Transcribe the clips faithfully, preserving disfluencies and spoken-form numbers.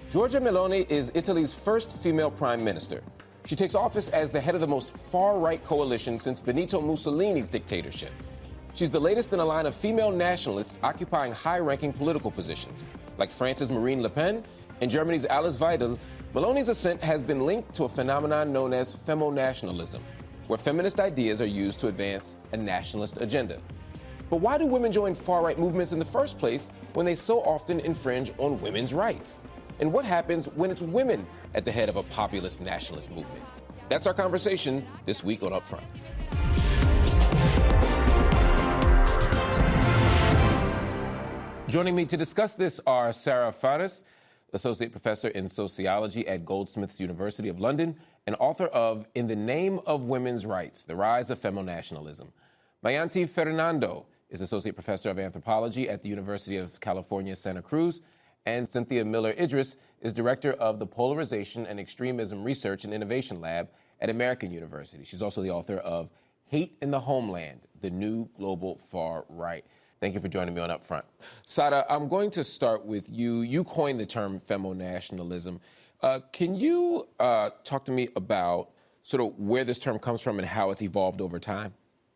Giorgia Meloni is Italy's first female prime minister. She takes office as the head of the most far-right coalition since Benito Mussolini's dictatorship. She's the latest in a line of female nationalists occupying high-ranking political positions, like France's Marine Le Pen and Germany's Alice Weidel. Meloni's ascent has been linked to a phenomenon known as femonationalism, where feminist ideas are used to advance a nationalist agenda. But why do women join far-right movements in the first place when they so often infringe on women's rights? And what happens when it's women at the head of a populist nationalist movement? That's our conversation this week on Upfront. Joining me to discuss this are Sarah Faris, Associate Professor in Sociology at Goldsmiths University of London and author of In the Name of Women's Rights, The Rise of Femonationalism. Mayanti Fernando is Associate Professor of Anthropology at the University of California, Santa Cruz, and Cynthia Miller-Idris is Director of the Polarization and Extremism Research and Innovation Lab at American University. She's also the author of Hate in the Homeland, The New Global Far Right. Thank you for joining me on Upfront. Sada, I'm going to start with you. You coined the term femonationalism. Uh, can you uh, talk to me about sort of where this term comes from and how it's evolved over time?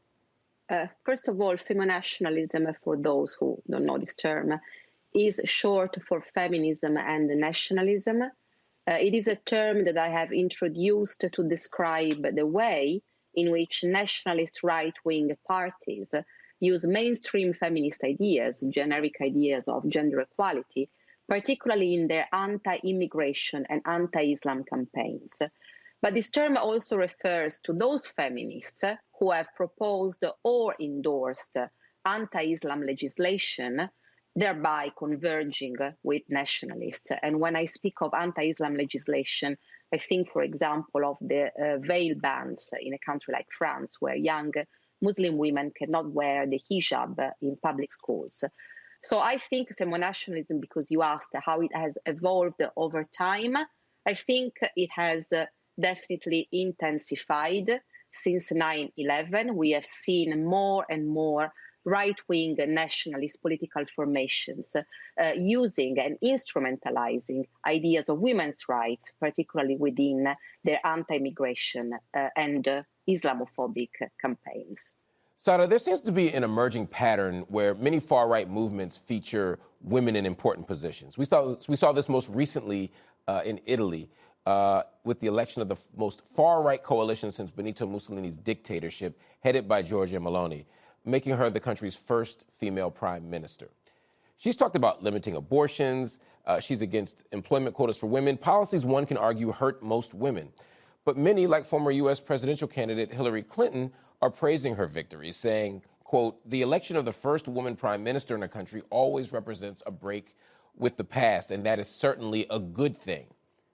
Uh, first of all, femonationalism, for those who don't know this term, is short for feminism and nationalism. Uh, it is a term that I have introduced to describe the way in which nationalist right-wing parties use mainstream feminist ideas, generic ideas of gender equality, particularly in their anti-immigration and anti-Islam campaigns. But this term also refers to those feminists who have proposed or endorsed anti-Islam legislation, thereby converging with nationalists. And when I speak of anti-Islam legislation, I think, for example, of the uh, veil bans in a country like France, where young Muslim women cannot wear the hijab in public schools. So I think femonationalism, because you asked how it has evolved over time, I think it has uh, definitely intensified since nine eleven. We have seen more and more right-wing nationalist political formations uh, using and instrumentalizing ideas of women's rights, particularly within their anti-immigration uh, and uh, Islamophobic campaigns. Sada, there seems to be an emerging pattern where many far-right movements feature women in important positions. We saw, we saw this most recently uh, in Italy uh, with the election of the most far-right coalition since Benito Mussolini's dictatorship, headed by Giorgia Meloni, making her the country's first female prime minister. She's talked about limiting abortions. Uh, she's against employment quotas for women, policies one can argue hurt most women. But many, like former U S presidential candidate Hillary Clinton, are praising her victory, saying, quote, the election of the first woman prime minister in a country always represents a break with the past, and that is certainly a good thing.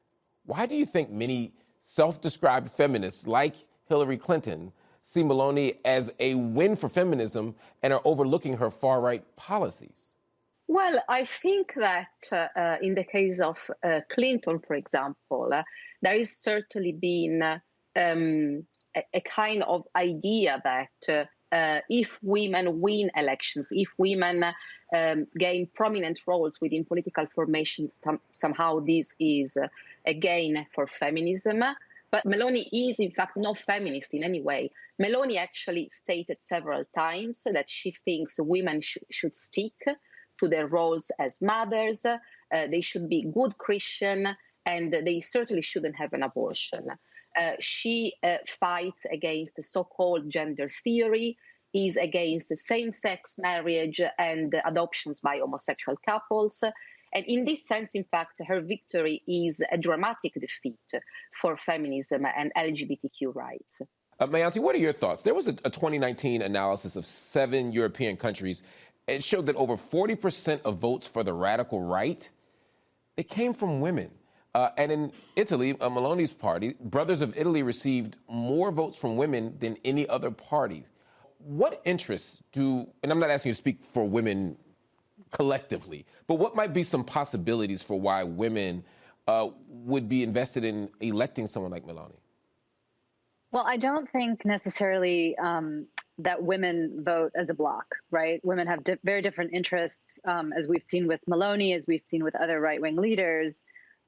Why do you think many self-described feminists like Hillary Clinton see Meloni as a win for feminism and are overlooking her far-right policies? Well, I think that uh, uh, in the case of uh, Clinton, for example, uh, there is certainly been uh, um, a, a kind of idea that uh, uh, if women win elections, if women uh, um, gain prominent roles within political formations, some, somehow this is uh, a gain for feminism. But Meloni is, in fact, not feminist in any way. Meloni actually stated several times that she thinks women sh- should stick to their roles as mothers, uh, they should be good Christian, and they certainly shouldn't have an abortion. Uh, she uh, fights against the so-called gender theory, is against same-sex marriage and adoptions by homosexual couples. And in this sense, in fact, her victory is a dramatic defeat for feminism and L G B T Q rights. Uh, Mayanti, what are your thoughts? There was a, a twenty nineteen analysis of seven European countries. It showed that over forty percent of votes for the radical right, it came from women. Uh, and in Italy, uh, Meloni's party, Brothers of Italy, received more votes from women than any other party. What interests do, and I'm not asking you to speak for women collectively, but what might be some possibilities for why women uh, would be invested in electing someone like Meloni? Well, I don't think necessarily um, that women vote as a bloc, right? Women have di- very different interests, um, as we've seen with Meloni, as we've seen with other right-wing leaders.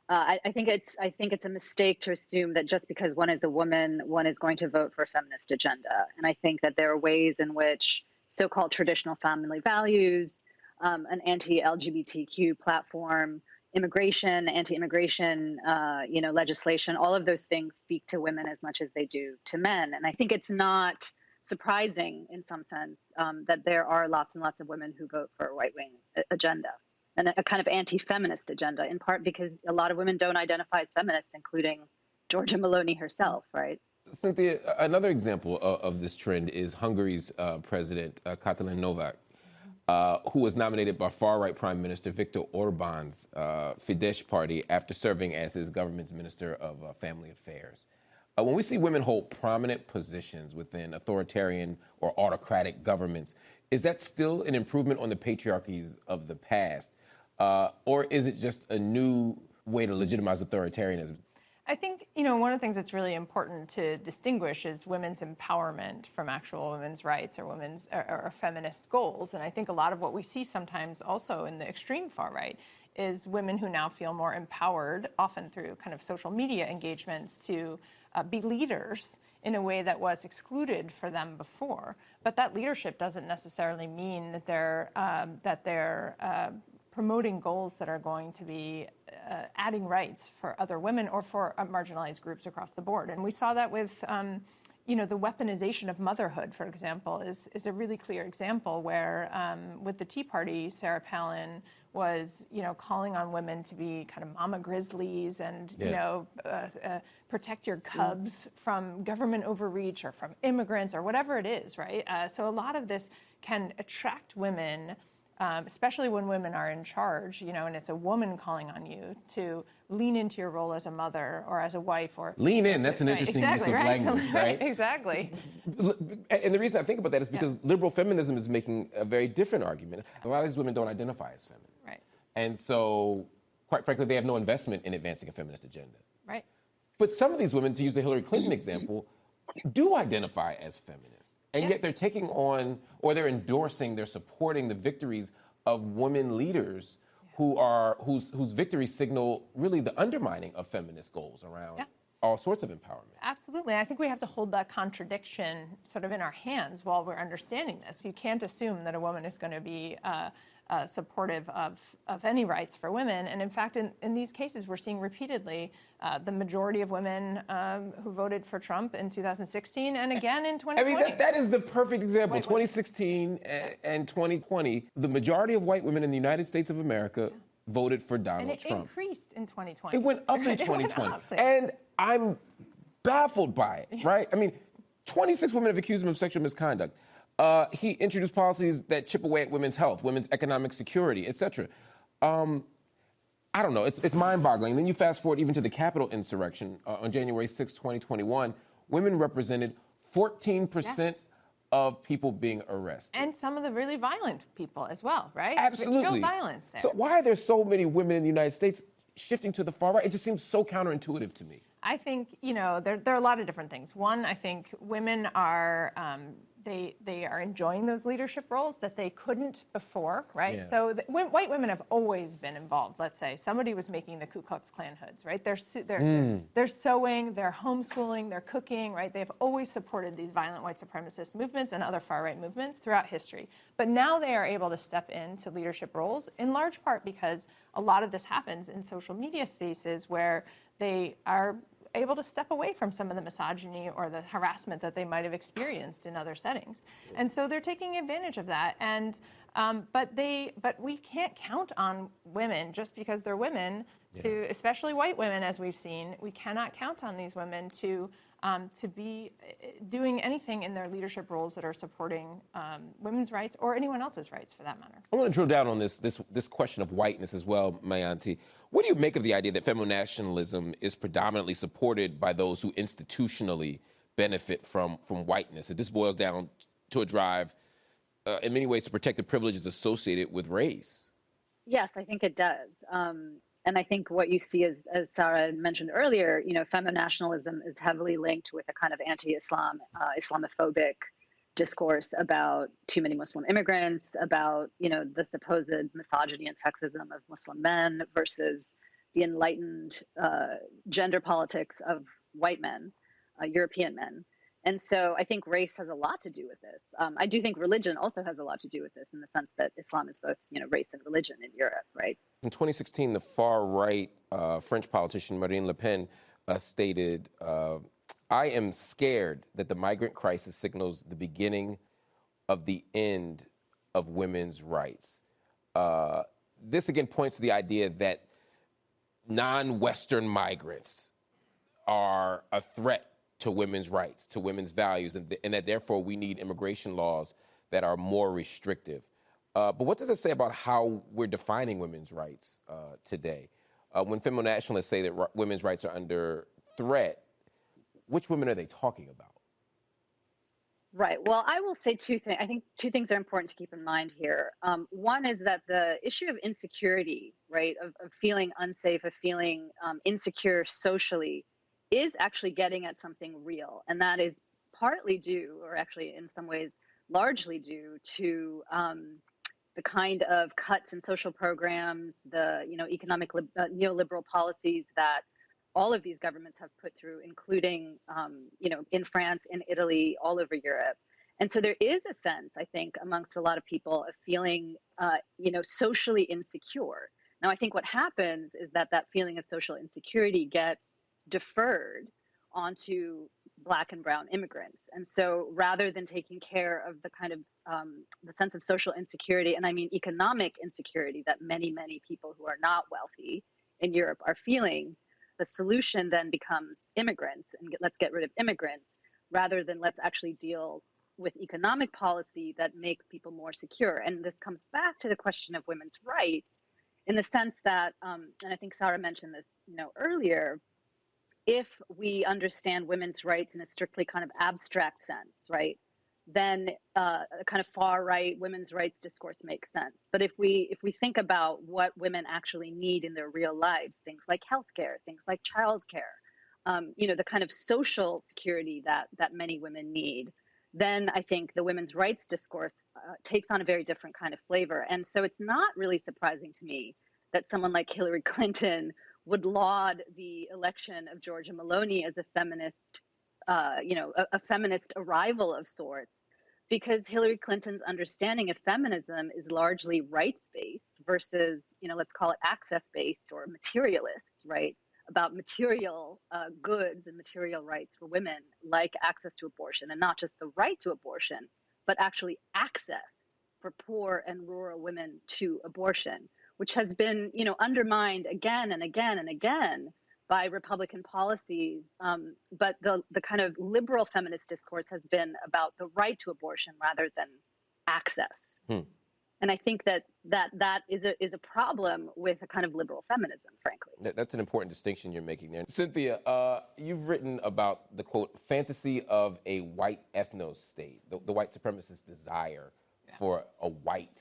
Uh, I, I think it's I think it's a mistake to assume that just because one is a woman, one is going to vote for a feminist agenda. And I think that there are ways in which so-called traditional family values, um, an anti-L G B T Q platform, immigration, anti-immigration, uh, you know, legislation, all of those things speak to women as much as they do to men. And I think it's not surprising in some sense um, that there are lots and lots of women who vote for a right-wing agenda and a, a kind of anti-feminist agenda, in part because a lot of women don't identify as feminists, including Georgia Maloney herself, right? Cynthia, another example of, of this trend is Hungary's uh, president, uh, Katalin Novak, uh, who was nominated by far-right Prime Minister Viktor Orban's uh, Fidesz party after serving as his government's Minister of uh, Family Affairs. Uh, when we see women hold prominent positions within authoritarian or autocratic governments, is that still an improvement on the patriarchies of the past? Uh, or is it just a new way to legitimize authoritarianism? I think, you know, one of the things that's really important to distinguish is women's empowerment from actual women's rights or women's or, or feminist goals. And I think a lot of what we see sometimes also in the extreme far right is women who now feel more empowered, often through kind of social media engagements, to uh, be leaders in a way that was excluded for them before. But that leadership doesn't necessarily mean that they're um, that they're uh, promoting goals that are going to be uh, adding rights for other women or for uh, marginalized groups across the board. And we saw that with, um, you know, the weaponization of motherhood, for example, is, is a really clear example where um, with the Tea Party, Sarah Palin was, you know, calling on women to be kind of mama grizzlies and, yeah. you know, uh, uh, protect your cubs yeah. from government overreach or from immigrants or whatever it is, right? Uh, so a lot of this can attract women, Um, especially when women are in charge, you know, and it's a woman calling on you to lean into your role as a mother or as a wife or... Lean in, that's an right, interesting exactly, use of right? language, so, right? right? Exactly. And the reason I think about that is because yeah. liberal feminism is making a very different argument. A lot of these women don't identify as feminists. Right. And so, quite frankly, they have no investment in advancing a feminist agenda. Right. But some of these women, to use the Hillary Clinton example, do identify as feminists. And yeah. yet they're taking on, or they're endorsing, they're supporting the victories of women leaders who are whose whose victories signal really the undermining of feminist goals around yeah. all sorts of empowerment. Absolutely. I think we have to hold that contradiction sort of in our hands while we're understanding this. You can't assume that a woman is going to be uh, uh, supportive of, of any rights for women. And in fact, in, in these cases, we're seeing repeatedly uh, the majority of women um, who voted for Trump in two thousand sixteen and again in twenty twenty. I mean, that, that is the perfect example. White twenty sixteen and, and twenty twenty, the majority of white women in the United States of America yeah. voted for Donald and it Trump. increased in twenty twenty. It went up in twenty twenty. Up, and I'm baffled by it, right? I mean, twenty-six women have accused him of sexual misconduct. Uh, he introduced policies that chip away at women's health, women's economic security, et cetera. Um, I don't know. It's, it's mind-boggling. Then you fast forward even to the Capitol insurrection uh, on January sixth, twenty twenty-one. Women represented fourteen percent yes. of people being arrested. And some of the really violent people as well, right? Absolutely. Real violence there. So why are there so many women in the United States shifting to the far right? It just seems so counterintuitive to me. I think, you know, there, there are a lot of different things. One, I think women are, um, they they are enjoying those leadership roles that they couldn't before, right? Yeah. So the, w- white women have always been involved. Let's say somebody was making the Ku Klux Klan hoods, right? They're they're mm. they're sewing, they're homeschooling, they're cooking, right? They've always supported these violent white supremacist movements and other far right movements throughout history. But now they are able to step into leadership roles in large part because a lot of this happens in social media spaces where they are able to step away from some of the misogyny or the harassment that they might have experienced in other settings. And so they're taking advantage of that. And um, but they but we can't count on women just because they're women yeah. to, especially white women, as we've seen, we cannot count on these women to um, to be doing anything in their leadership roles that are supporting um, women's rights or anyone else's rights for that matter. I want to drill down on this this this question of whiteness as well, Mayanti. What do you make of the idea that feminationalism is predominantly supported by those who institutionally benefit from, from whiteness? That this boils down to a drive, uh, in many ways, to protect the privileges associated with race? Yes, I think it does. Um, and I think what you see is, as Sarah mentioned earlier, you know, feminationalism is heavily linked with a kind of anti-Islam, uh, Islamophobic discourse about too many Muslim immigrants, about, you know, the supposed misogyny and sexism of Muslim men versus the enlightened uh, gender politics of white men, uh, European men. And so I think race has a lot to do with this. Um, I do think religion also has a lot to do with this, in the sense that Islam is both, you know, race and religion in Europe, right? In twenty sixteen, the far-right uh, French politician Marine Le Pen uh, stated, uh, I am scared that the migrant crisis signals the beginning of the end of women's rights. Uh, this again points to the idea that non-Western migrants are a threat to women's rights, to women's values, and, th- and that therefore we need immigration laws that are more restrictive. Uh, but what does it say about how we're defining women's rights uh, today? Uh, when feminationalists say that r- women's rights are under threat, which women are they talking about? Right. Well, I will say two things. I think two things are important to keep in mind here. Um, one is that the issue of insecurity, right, of, of feeling unsafe, of feeling um, insecure socially, is actually getting at something real. And that is partly due, or actually in some ways largely due to um, the kind of cuts in social programs, the, you know, economic li- uh, neoliberal policies that all of these governments have put through, including, um, you know, in France, in Italy, all over Europe. And so there is a sense, I think, amongst a lot of people of feeling, uh, you know, socially insecure. Now, I think what happens is that that feeling of social insecurity gets deferred onto Black and brown immigrants. And so rather than taking care of the kind of um, the sense of social insecurity, and I mean economic insecurity that many, many people who are not wealthy in Europe are feeling, the solution then becomes immigrants, and get, let's get rid of immigrants, rather than let's actually deal with economic policy that makes people more secure. And this comes back to the question of women's rights, in the sense that, um, and I think Sarah mentioned this, you know, earlier, if we understand women's rights in a strictly kind of abstract sense, right, then uh, a kind of far right women's rights discourse makes sense. But if we if we think about what women actually need in their real lives, things like healthcare, things like childcare, um, you know, the kind of social security that that many women need, then I think the women's rights discourse uh, takes on a very different kind of flavor. And so it's not really surprising to me that someone like Hillary Clinton would laud the election of Giorgia Meloni as a feminist, uh, you know, a, a feminist arrival of sorts, because Hillary Clinton's understanding of feminism is largely rights-based versus, you know, let's call it access-based or materialist, right? About material uh, goods and material rights for women, like access to abortion, and not just the right to abortion, but actually access for poor and rural women to abortion, which has been, you know, undermined again and again and again by Republican policies. Um, but the the kind of liberal feminist discourse has been about the right to abortion rather than access. Hmm. And I think that that that is a is a problem with a kind of liberal feminism, frankly. That's an important distinction you're making there. Cynthia, uh, you've written about the, quote, fantasy of a white ethno-state, the, the white supremacist desire yeah. for a white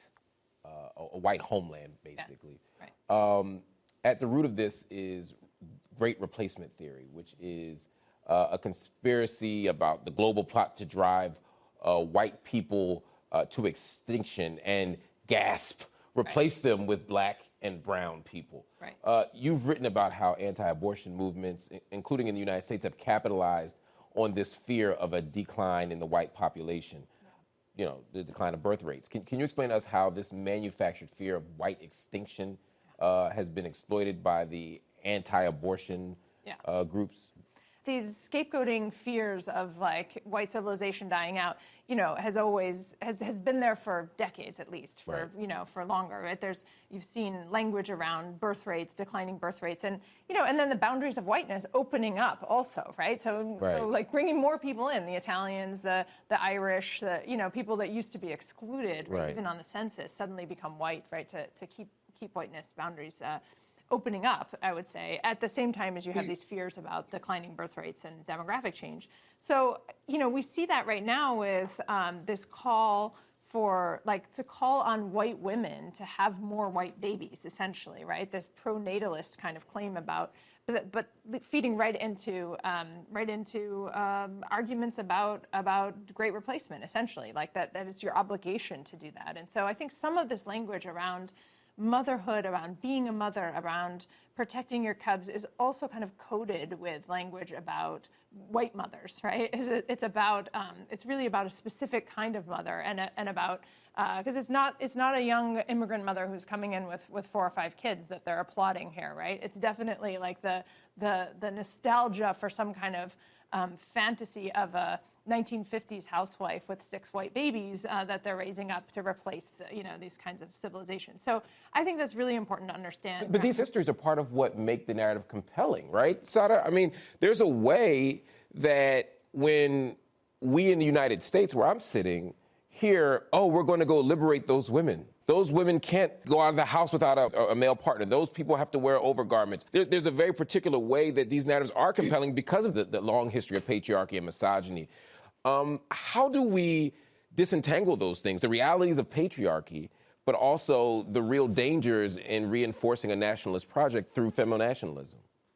Uh, a white homeland, basically. Yes, right. Um, at the root of this is Great Replacement Theory, which is uh, a conspiracy about the global plot to drive uh, white people uh, to extinction and gasp, replace right. them with black and brown people. Right. Uh, you've written about how anti-abortion movements, including in the United States, have capitalized on this fear of a decline in the white population. You know, the decline of birth rates. Can, can you explain to us how this manufactured fear of white extinction uh, has been exploited by the anti-abortion yeah. uh, groups? These scapegoating fears of like white civilization dying out, you know, has always has, has been there for decades at least, for right. you know, for longer. Right? There's you've seen language around birth rates, declining birth rates, and you know, and then the boundaries of whiteness opening up also, right? So, right. so like bringing more people in, the Italians, the the Irish, the you know, people that used to be excluded, right. Right, even on the census, suddenly become white, right? To to keep keep whiteness boundaries. Uh, opening up, I would say, at the same time as you have these fears about declining birth rates and demographic change. So, you know, we see that right now with um, this call for, like, to call on white women to have more white babies, essentially, right? This pro-natalist kind of claim about, but, but feeding right into um, right into um, arguments about about great replacement, essentially, like that that it's your obligation to do that. And so I think some of this language around motherhood, around being a mother, around protecting your cubs is also kind of coded with language about white mothers, right? It's about, um, it's really about a specific kind of mother, and a, and about, because uh, it's not it's not a young immigrant mother who's coming in with, with four or five kids that they're applauding here, right? It's definitely like the the the nostalgia for some kind of um, fantasy of a nineteen fifties housewife with six white babies uh, that they're raising up to replace, you know, these kinds of civilizations. So I think that's really important to understand. But these histories are part of what make the narrative compelling, right, Sara? I mean, there's a way that when we in the United States, where I'm sitting, hear, oh, we're going to go liberate those women. Those women can't go out of the house without a, a male partner. Those people have to wear overgarments. There, there's a very particular way that these narratives are compelling because of the, the long history of patriarchy and misogyny. Um, how do we disentangle those things, the realities of patriarchy, but also the real dangers in reinforcing a nationalist project through feminationalism?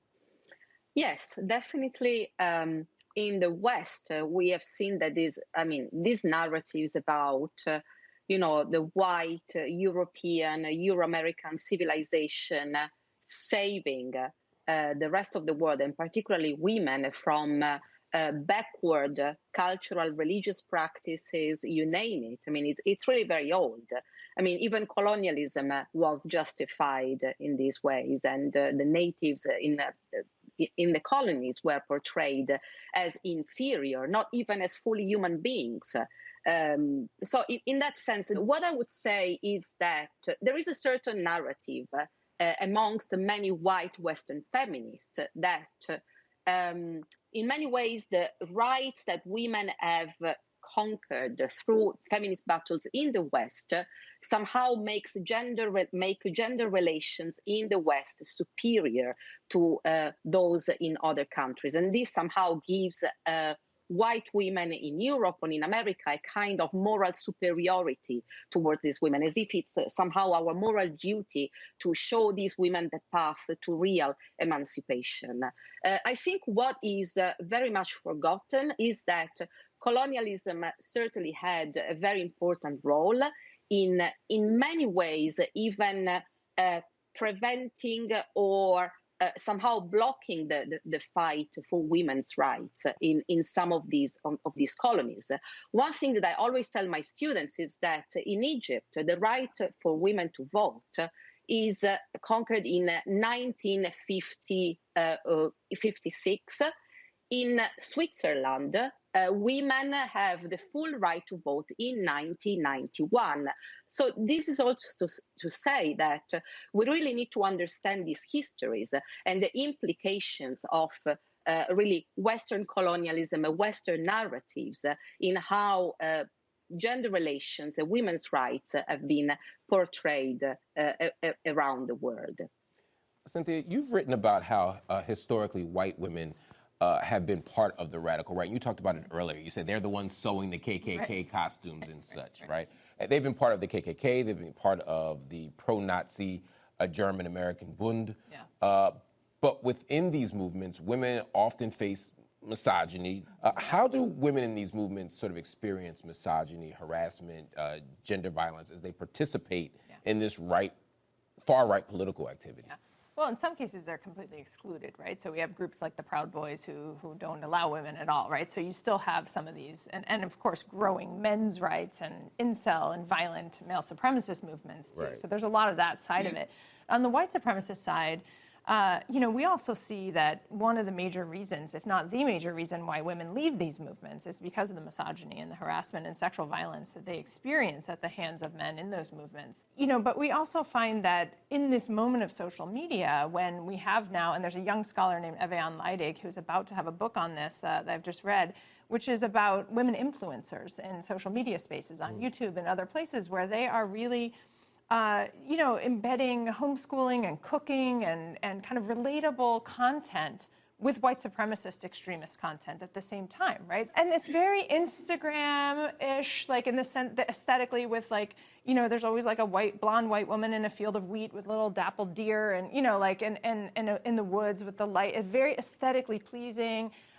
Yes, definitely. Um, in the West, uh, we have seen that these, I mean, these narratives about, uh, you know, the white, uh, European, uh, Euro-American civilization uh, saving uh, the rest of the world, and particularly women, from uh, uh, backward uh, cultural, religious practices, you name it. I mean, it, it's really very old. I mean, even colonialism uh, was justified in these ways, and uh, the natives in uh, in the colonies were portrayed as inferior, not even as fully human beings. Um, so in, in that sense, what I would say is that there is a certain narrative uh, amongst the many white Western feminists that um, in many ways the rights that women have conquered through feminist battles in the West uh, somehow makes gender make gender relations in the West superior to uh, those in other countries, and this somehow gives uh, white women in Europe and in America a kind of moral superiority towards these women, as if it's uh, somehow our moral duty to show these women the path to real emancipation. Uh, I think what is uh, very much forgotten is that colonialism certainly had a very important role in, in many ways, even uh, preventing or uh, somehow blocking the, the, the fight for women's rights in, in some of these, um, of these colonies. One thing that I always tell my students is that in Egypt, the right for women to vote is uh, conquered in nineteen fifty-six. In Switzerland, Uh, women have the full right to vote in nineteen ninety-one. So this is also to, to say that uh, we really need to understand these histories and the implications of uh, uh, really Western colonialism and Western narratives uh, in how uh, gender relations and women's rights uh, have been portrayed uh, uh, around the world. Cynthia, you've written about how uh, historically white women Uh, have been part of the radical right. You talked about it earlier. You said they're the ones sewing the K K K right. costumes and such, right? And they've been part of the K K K. They've been part of the pro-Nazi uh, German-American Bund. Yeah. Uh, but within these movements, women often face misogyny. Uh, how do women in these movements sort of experience misogyny, harassment, uh, gender violence as they participate yeah. in this right, far-right political activity? Yeah. Well, in some cases, they're completely excluded, right? So we have groups like the Proud Boys who, who don't allow women at all, right? So you still have some of these, and, and of course, growing men's rights and incel and violent male supremacist movements, too. Right. So there's a lot of that side mm-hmm. of it. On the white supremacist side, uh, you know, we also see that one of the major reasons, if not the major reason why women leave these movements is because of the misogyny and the harassment and sexual violence that they experience at the hands of men in those movements. You know, but we also find that in this moment of social media, when we have now, and there's a young scholar named Evian Leidig who's about to have a book on this uh, that I've just read, which is about women influencers in social media spaces on mm. YouTube and other places where they are really Uh, you know, embedding homeschooling and cooking and, and kind of relatable content with white supremacist extremist content at the same time, right? And it's very Instagram-ish, like in the sense that aesthetically with like, you know, there's always like a white, blonde white woman in a field of wheat with little dappled deer and, you know, like in, in, in, a, in the woods with the light, very aesthetically pleasing.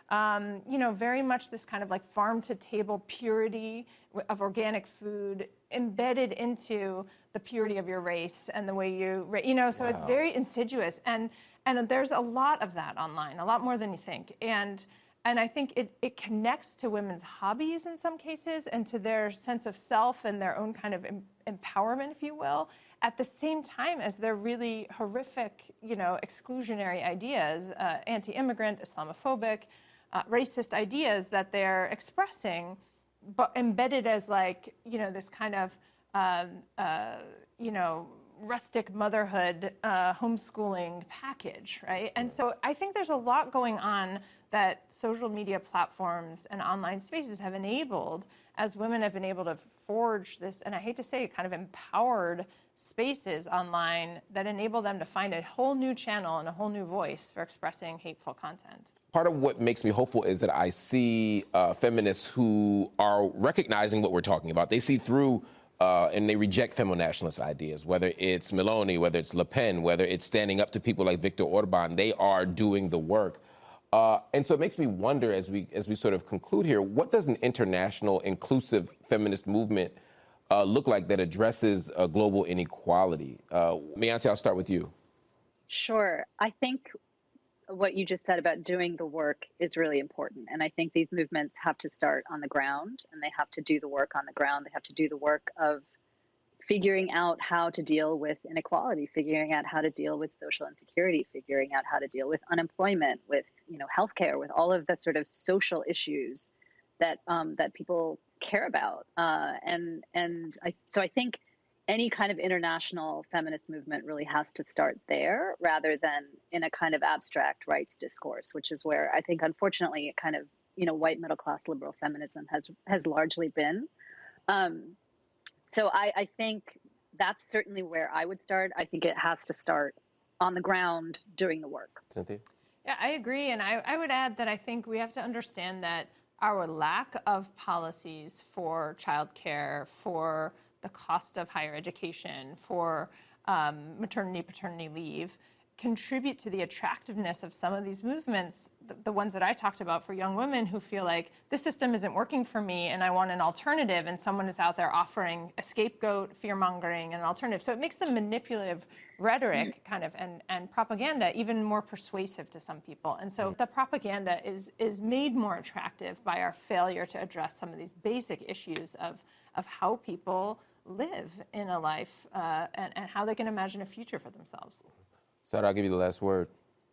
um, you know, very much this kind of like farm-to-table purity of organic food embedded into the purity of your race and the way you, you know, so wow. It's very insidious. And and there's a lot of that online, a lot more than you think. And and I think it, it connects to women's hobbies in some cases and to their sense of self and their own kind of em- empowerment, if you will, at the same time as their really horrific, you know, exclusionary ideas, uh, anti-immigrant, Islamophobic, uh, racist ideas that they're expressing, but embedded as like, you know, this kind of, um, uh, you know, rustic motherhood, uh, homeschooling package, right? And so I think there's a lot going on that social media platforms and online spaces have enabled as women have been able to forge this, and I hate to say it, kind of empowered spaces online that enable them to find a whole new channel and a whole new voice for expressing hateful content. Part of what makes me hopeful is that I see uh, feminists who are recognizing what we're talking about. They see through uh, and they reject feminationalist ideas, whether it's Meloni, whether it's Le Pen, whether it's standing up to people like Viktor Orban. They are doing the work. Uh, and so it makes me wonder, as we as we sort of conclude here, what does an international inclusive feminist movement uh, look like that addresses uh, global inequality? Uh, Mayanti, I'll start with you. Sure. I think what you just said about doing the work is really important. And I think these movements have to start on the ground, and they have to do the work on the ground. They have to do the work of figuring out how to deal with inequality, figuring out how to deal with social insecurity, figuring out how to deal with unemployment, with, you know, healthcare, with all of the sort of social issues that um, that people care about. Uh, and and I, so I think any kind of international feminist movement really has to start there rather than in a kind of abstract rights discourse, which is where I think, unfortunately, it kind of, you know, white middle class liberal feminism has has largely been. Um, So I, I think that's certainly where I would start. I think it has to start on the ground doing the work. Cynthia? Yeah, I agree. And I, I would add that I think we have to understand that our lack of policies for childcare, for the cost of higher education, for um, maternity, paternity leave, contribute to the attractiveness of some of these movements, the, the ones that I talked about for young women who feel like this system isn't working for me and I want an alternative, and someone is out there offering a scapegoat, fear-mongering, and an alternative. So it makes the manipulative rhetoric kind of and, and propaganda even more persuasive to some people. And so the propaganda is is made more attractive by our failure to address some of these basic issues of, of how people live in a life uh, and, and how they can imagine a future for themselves. Sarah, I'll give you the last word.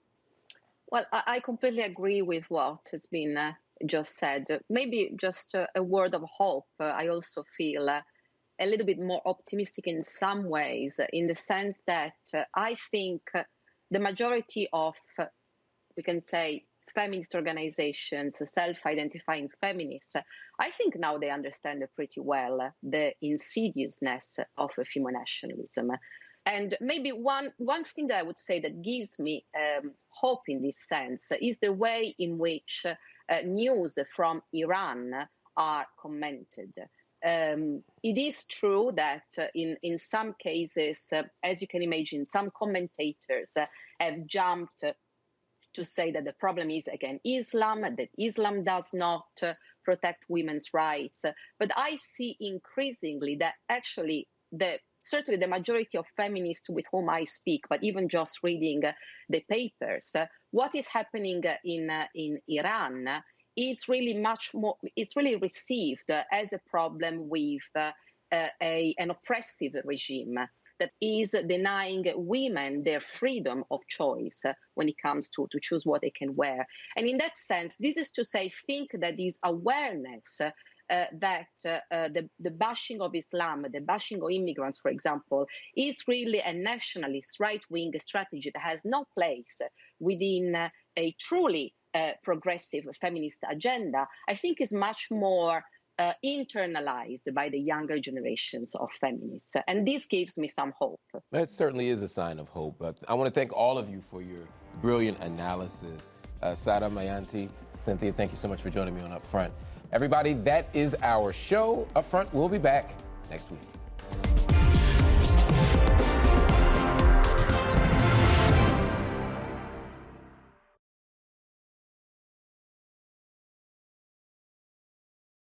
Well, I completely agree with what has been uh, just said. Maybe just uh, a word of hope. Uh, I also feel uh, a little bit more optimistic in some ways, in the sense that uh, I think uh, the majority of, uh, we can say, feminist organizations, self-identifying feminists, uh, I think now they understand pretty well uh, the insidiousness of uh, feminationalism. And maybe one, one thing that I would say that gives me um, hope in this sense is the way in which uh, news from Iran are commented. Um, it is true that uh, in, in some cases, uh, as you can imagine, some commentators uh, have jumped uh, to say that the problem is, again, Islam, that Islam does not uh, protect women's rights. But I see increasingly that actually the certainly the majority of feminists with whom I speak, but even just reading uh, the papers, uh, what is happening uh, in uh, in Iran uh, is really much more, it's really received uh, as a problem with uh, uh, a, an oppressive regime that is denying women their freedom of choice uh, when it comes to, to choose what they can wear. And in that sense, this is to say, think that this awareness uh, Uh, that uh, uh, the, the bashing of Islam, the bashing of immigrants, for example, is really a nationalist right-wing strategy that has no place within uh, a truly uh, progressive feminist agenda, I think is much more uh, internalized by the younger generations of feminists. And this gives me some hope. That certainly is a sign of hope. But I want to thank all of you for your brilliant analysis. Uh, Sara, Mayanti, Cynthia, thank you so much for joining me on Upfront. Everybody, that is our show. Upfront, we'll be back next week.